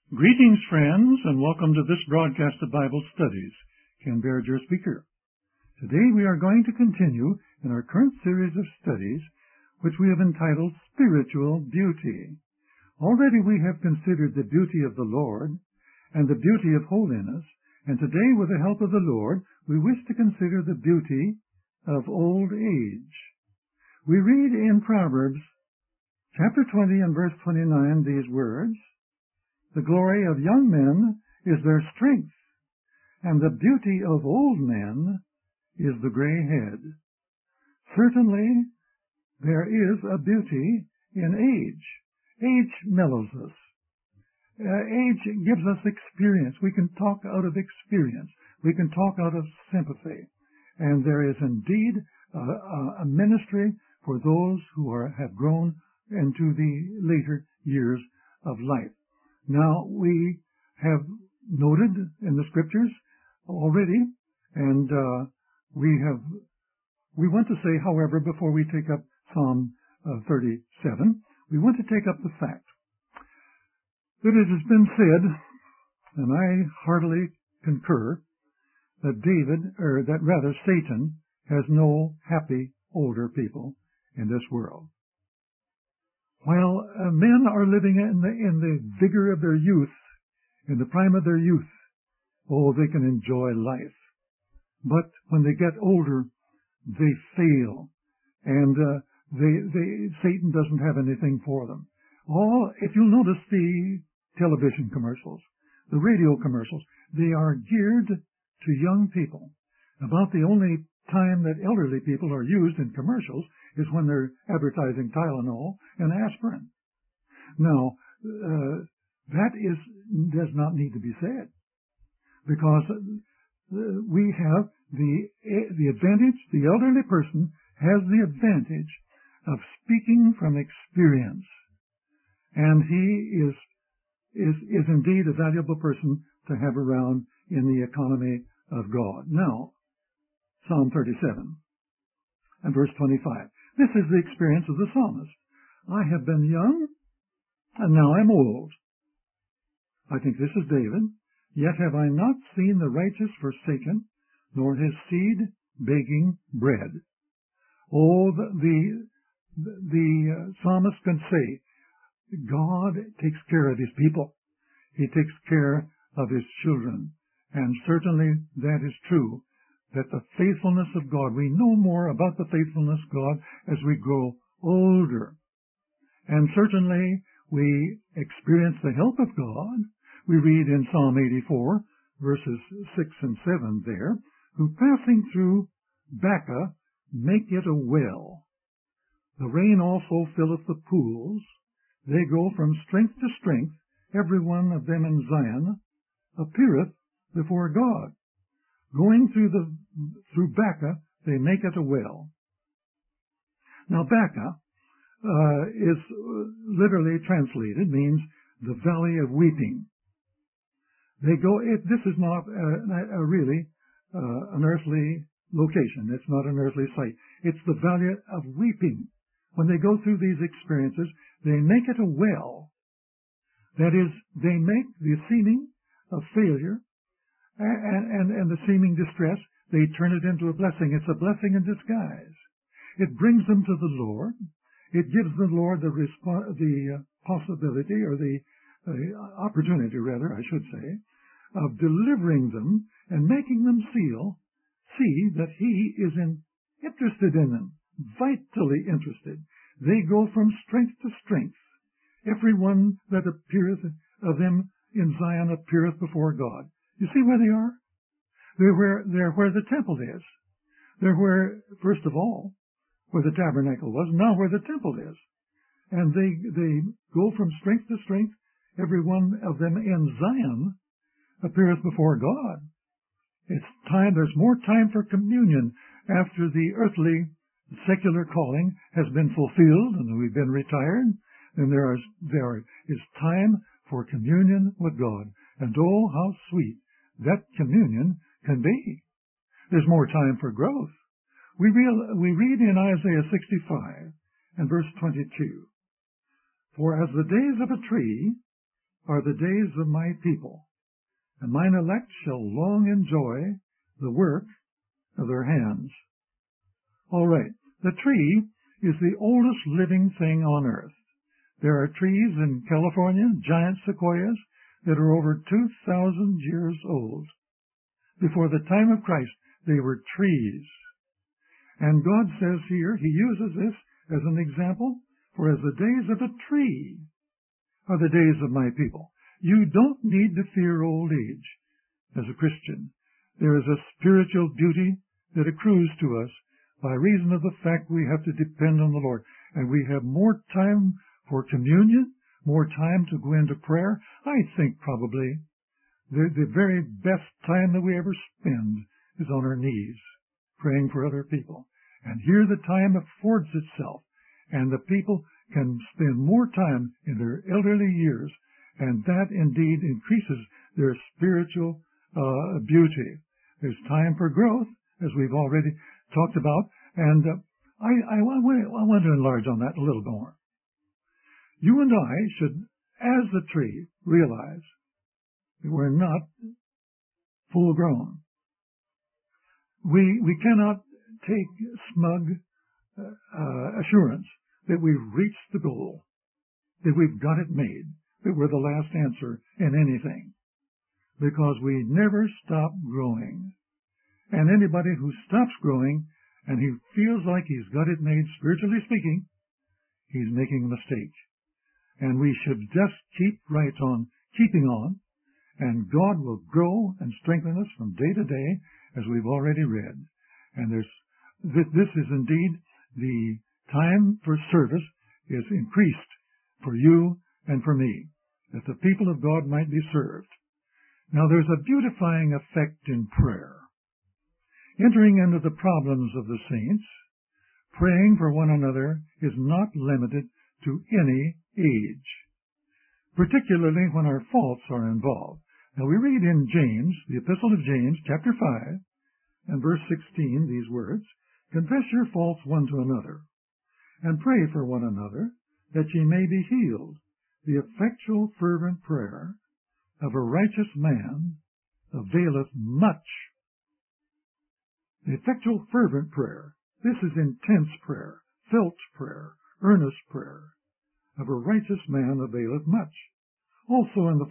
Greetings, friends, and welcome to this broadcast of Bible Studies. Ken Baird, your speaker. Today we are going to continue in our current series of studies, which we have entitled Spiritual Beauty. Already we have considered the beauty of the Lord and the beauty of holiness, and today, with the help of the Lord, we wish to consider the beauty of old age. We read in Proverbs chapter 20 and verse 29 these words, "The glory of young men is their strength, and the beauty of old men is the gray head." Certainly, there is a beauty in age. Age mellows us. Age gives us experience. We can talk out of experience. We can talk out of sympathy. And there is indeed a ministry for those who have grown into the later years of life. Now, we have noted in the Scriptures already, and we want to say, however, before we take up Psalm 37, we want to take up the fact that it has been said, and I heartily concur, that Satan has no happy older people in this world. While men are living in the vigor of their youth, in the prime of their youth, they can enjoy life. But when they get older, they fail, and Satan doesn't have anything for them. If you'll notice the television commercials, the radio commercials, they are geared to young people. About the only time that elderly people are used in commercials is when they're advertising Tylenol and aspirin. Now, that does not need to be said, because we have the advantage. The elderly person has the advantage of speaking from experience, and he is indeed a valuable person to have around in the economy of God. Now, Psalm 37 and verse 25. This is the experience of the psalmist. "I have been young, and now I'm old." I think this is David. "Yet have I not seen the righteous forsaken, nor his seed begging bread." The psalmist can say, God takes care of his people. He takes care of his children. And certainly that is true, that the faithfulness of God, we know more about the faithfulness of God as we grow older. And certainly we experience the help of God. We read in Psalm 84, verses 6 and 7 there, "Who passing through Baca make it a well. The rain also filleth the pools. They go from strength to strength. Every one of them in Zion appeareth before God." Going through Baca, they make it a well. Now, Baca is literally translated, means the valley of weeping. This is not really an earthly location. It's not an earthly sight. It's the valley of weeping. When they go through these experiences, they make it a well. That is, they make the seeming of failure and the seeming distress, they turn it into a blessing. It's a blessing in disguise. It brings them to the Lord. It gives the Lord the possibility, or the opportunity, rather, I should say, of delivering them and making them see that He is interested in them, vitally interested. They go from strength to strength. Every one that appeareth of them in Zion appeareth before God. You see where they are? They're where the temple is. They're where, first of all, where the tabernacle was, now where the temple is. And they go from strength to strength. Every one of them in Zion appeareth before God. It's time, there's more time for communion after the earthly secular calling has been fulfilled and we've been retired. Then there is time for communion with God. And oh, how sweet that communion can be. There's more time for growth. We read in Isaiah 65 and verse 22, "For as the days of a tree are the days of my people, and mine elect shall long enjoy the work of their hands. All right, the tree is the oldest living thing on earth. There are trees in California, giant sequoias, that are over 2,000 years old. Before the time of Christ, they were trees. And God says here, he uses this as an example, for as the days of a tree are the days of my people. You don't need to fear old age as a Christian. There is a spiritual beauty that accrues to us by reason of the fact we have to depend on the Lord. And we have more time for communion, more time to go into prayer. I think probably the very best time that we ever spend is on our knees, praying for other people. And here the time affords itself, and the people can spend more time in their elderly years, and that indeed increases their spiritual beauty. There's time for growth, as we've already talked about, and I want to enlarge on that a little more. You and I should, as the tree, realize that we're not full grown. We cannot take smug assurance that we've reached the goal, that we've got it made, that we're the last answer in anything, because we never stop growing. And anybody who stops growing and he feels like he's got it made, spiritually speaking, he's making a mistake. And we should just keep right on, keeping on, and God will grow and strengthen us from day to day, as we've already read. And this is indeed the time for service is increased for you and for me, that the people of God might be served. Now there's a beautifying effect in prayer. Entering into the problems of the saints, praying for one another is not limited to any age, particularly when our faults are involved. Now we read in James, the Epistle of James, chapter 5, and verse 16, these words, "Confess your faults one to another, and pray for one another, that ye may be healed. The effectual fervent prayer of a righteous man availeth much." The effectual fervent prayer, this is intense prayer, felt prayer, earnest prayer, of a righteous man availeth much. Also in the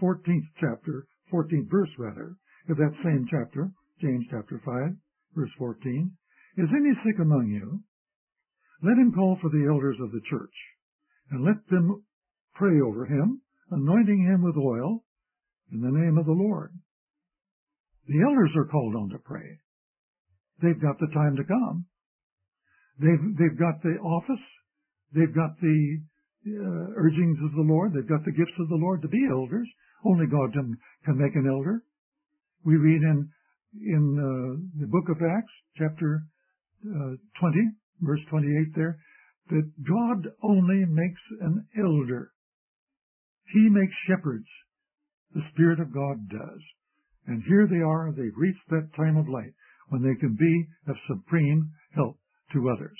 14th verse of that same chapter, James chapter 5, verse 14, "Is any sick among you? Let him call for the elders of the church, and let them pray over him, anointing him with oil in the name of the Lord." The elders are called on to pray. They've got the time to come. They've got the office. They've got the urgings of the Lord. They've got the gifts of the Lord to be elders. Only God can make an elder. We read in the book of Acts, chapter 20, verse 28 there, that God only makes an elder. He makes shepherds. The Spirit of God does. And here they are. They've reached that time of light when they can be of supreme help to others.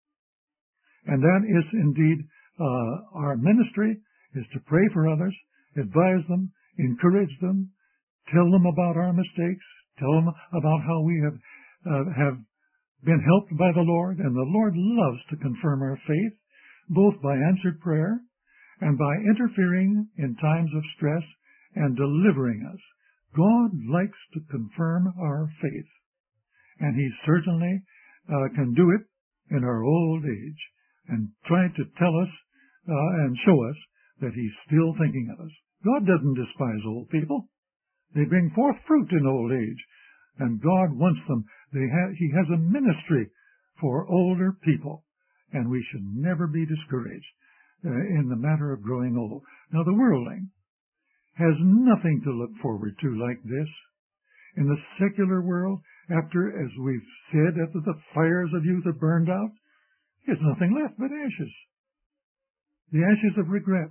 And that is indeed our ministry, is to pray for others, advise them, encourage them, tell them about our mistakes, tell them about how we have been helped by the Lord. And the Lord loves to confirm our faith, both by answered prayer and by interfering in times of stress and delivering us. God likes to confirm our faith, and he certainly can do it in our old age and try to tell us and show us that he's still thinking of us. God doesn't despise old people. They bring forth fruit in old age, and God wants them. He has a ministry for older people, and we should never be discouraged in the matter of growing old. Now, the worldling has nothing to look forward to like this. In the secular world, after, as we've said, after the fires of youth are burned out, there's nothing left but ashes. The ashes of regret.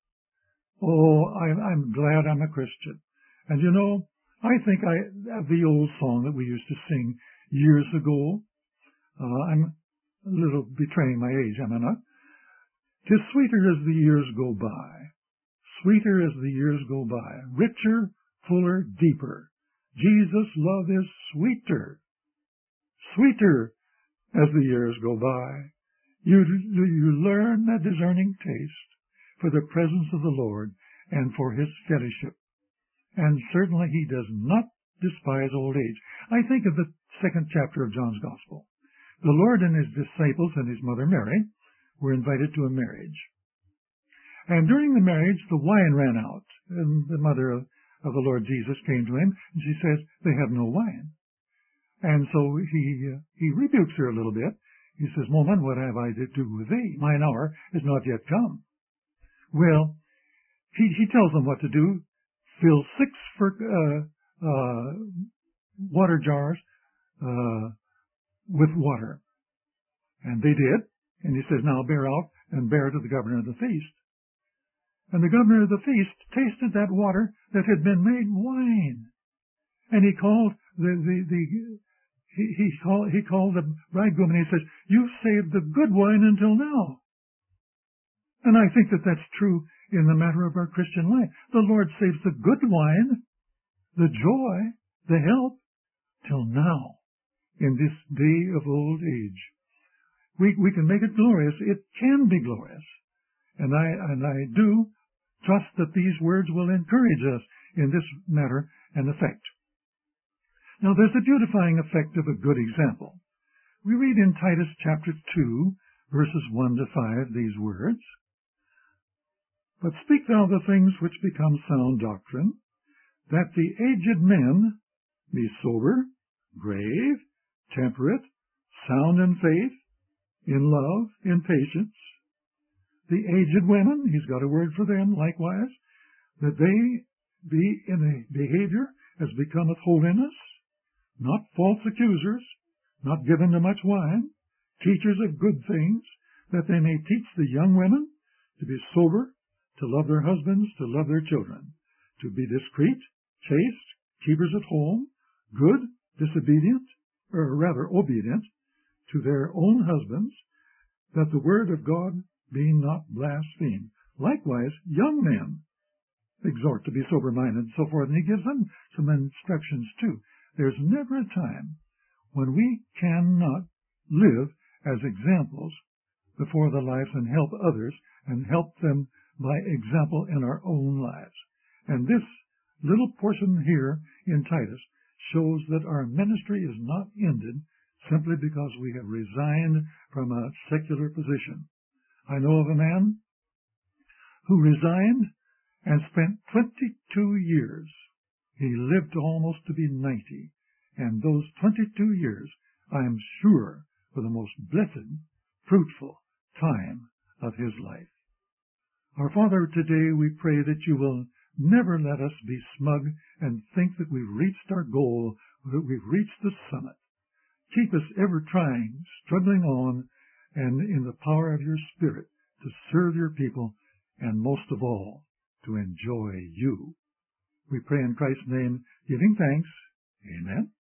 Oh, I'm glad I'm a Christian. And you know, I think the old song that we used to sing years ago, I'm a little betraying my age, am I not? "'Tis sweeter as the years go by, sweeter as the years go by, richer, fuller, deeper. Jesus' love is sweeter, sweeter as the years go by. You learn a discerning taste for the presence of the Lord and for his fellowship. And certainly he does not despise old age. I think of the 2nd chapter of John's Gospel. The Lord and his disciples and his mother Mary were invited to a marriage. And during the marriage, the wine ran out. And the mother of the Lord Jesus came to him, and she says, they have no wine. And so he rebukes her a little bit. He says, woman, what have I to do with thee? Mine hour is not yet come. Well, he tells them what to do. Fill 6 water jars with water. And they did. And he says, now bear out and bear to the governor of the feast. And the governor of the feast tasted that water that had been made wine. And he called he called the bridegroom and he says, you saved the good wine until now. And I think that that's true in the matter of our Christian life. The Lord saves the good wine, the joy, the help, till now, in this day of old age. We can make it glorious. It can be glorious. And I do trust that these words will encourage us in this matter and effect. Now, there's a beautifying effect of a good example. We read in Titus chapter 2, verses 1 to 5, these words, but speak thou the things which become sound doctrine, that the aged men be sober, grave, temperate, sound in faith, in love, in patience. The aged women, he's got a word for them likewise, that they be in a behavior as becometh holiness, not false accusers, not given to much wine, teachers of good things, that they may teach the young women to be sober, to love their husbands, to love their children, to be discreet, chaste, keepers at home, good, disobedient, or rather obedient, to their own husbands, that the word of God be not blasphemed. Likewise, young men exhort to be sober-minded and so forth, and he gives them some instructions too. There's never a time when we cannot live as examples before the lives and help others and help them by example in our own lives. And this little portion here in Titus shows that our ministry is not ended simply because we have resigned from a secular position. I know of a man who resigned and spent 22 years. He lived almost to be 90. And those 22 years, I am sure, were the most blessed, fruitful time of his life. Our Father, today we pray that you will never let us be smug and think that we've reached our goal, that we've reached the summit. Keep us ever trying, struggling on, and in the power of your Spirit to serve your people, and most of all, to enjoy you. We pray in Christ's name, giving thanks. Amen.